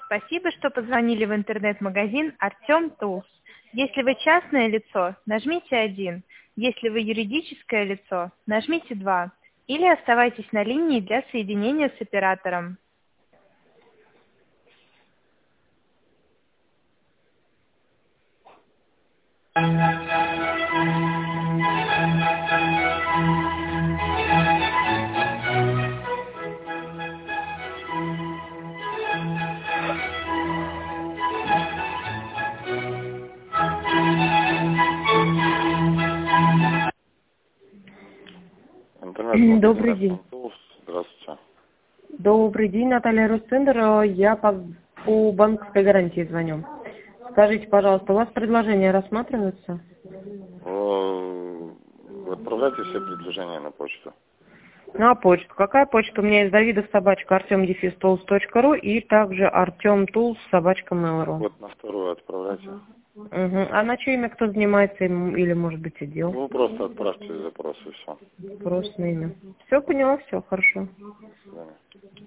Спасибо, что позвонили в интернет-магазин Артем Тулс. Если вы частное лицо, нажмите 1. Если вы юридическое лицо, нажмите 2. Или оставайтесь на линии для соединения с оператором. Добрый день. Здравствуйте. Добрый день, Наталья Ростендер. Я по банковской гарантии звоню. Скажите, пожалуйста, у вас предложения рассматриваются? Вы отправляете все предложения на почту? На почту. Какая почта? У меня есть davidov@artem-tools.ru и также artemtools@mail.ru. Вот на вторую отправляйте. Угу. А на чье имя кто занимается или, может быть, отдел? Вы просто отправьте запрос и все. Просто на имя. Все поняла, все, хорошо. До свидания.